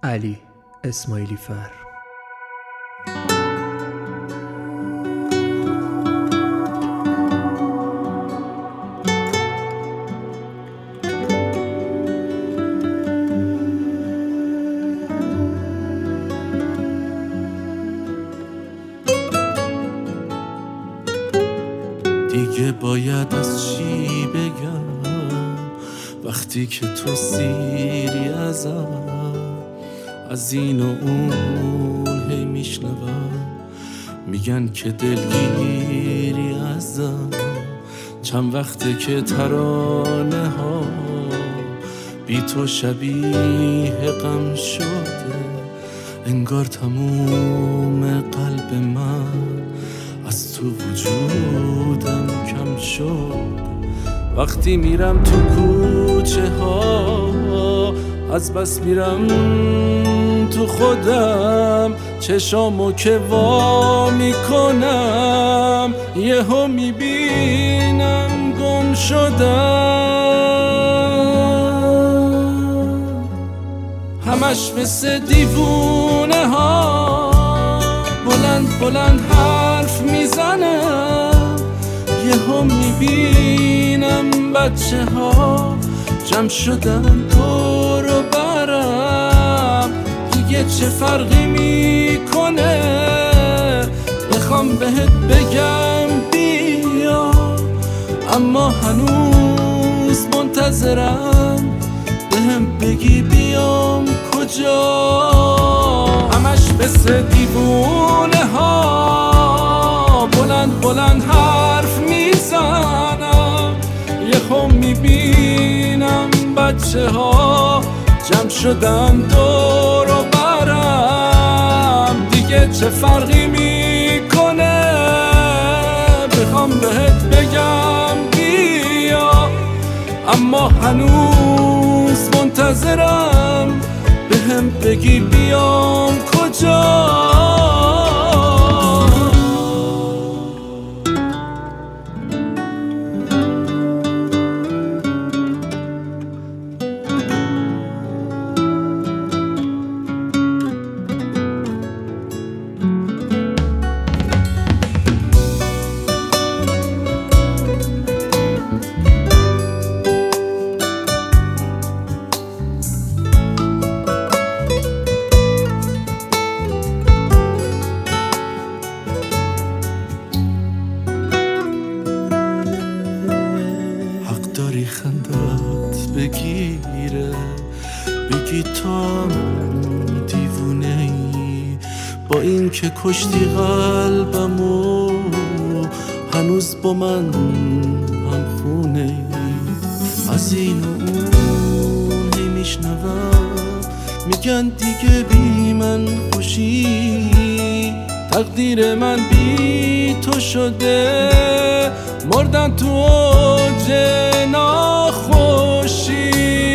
علی اسماعیلی فر. دیگه باید از چی بگم وقتی که تو سیری ازم، از این و اون هی میشنوم میگن که دلگیری ازم. چند وقته که ترانه ها بی تو شبیه غم شده، انگار تموم قلب من از تو وجودم کم شد. وقتی میرم تو کوچه ها از بس میرم تو خودم، چشامو که وا میکنم یهو میبینم گم شدم. همش مثل دیوونه ها بلند بلند حرف میزنم، یهو میبینم بچه ها جمع شدن دور و برم. دیگه چه فرقی میکنه؟ بخوام بهت بگم بیا، اما هنوز منتظرم بهم بگی بیام کجا. همش مثل دیوونه ها بلند بلند حرف میزنم، یهو میبینم بچه ها جمع شدن دور و برم. دیگه چه فرقی میکنه؟ بخوام بهت بگم بیا، اما هنوز منتظرم بهم بگی بیام کجا. خندت بگیره بگی تا دیوونه ای، با این که کشتی قلبمو هنوز با من هم خونه ای. از این و اون هی میشنوم میگن دیگه بی من خوشی، تقدیر من بی تو شده، مردن تو اوج ناخوشی.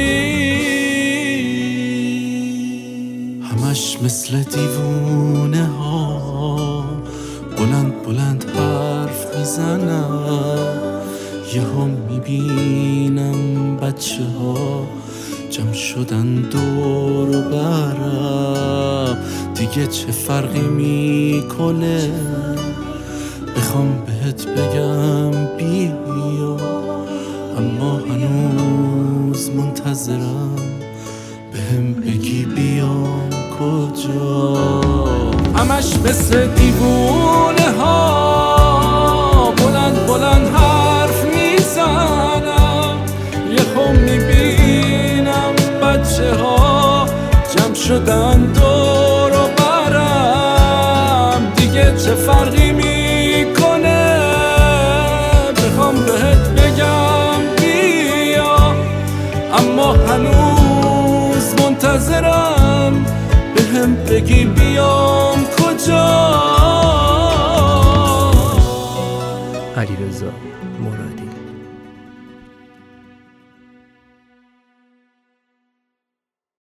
همش مثل دیوونه ها بلند بلند حرف میزنم، یهو میبینم بچه ها جمع شدن دور و برم. دیگه چه فرقی میکنه؟ بخوام بهت بگم بیا، اما هنوز منتظرم بهم بگی بیام کجا. همش مثل دیوونه ها بلند بلند حرف میزنم، یهو میبینم بچه ها جمع شدن دور و برم. دیگه چه فرقی میکنه؟ بخوام بهت بگم بیا، اما هنوز منتظرم بهم بگی بیام کجا. علیرضا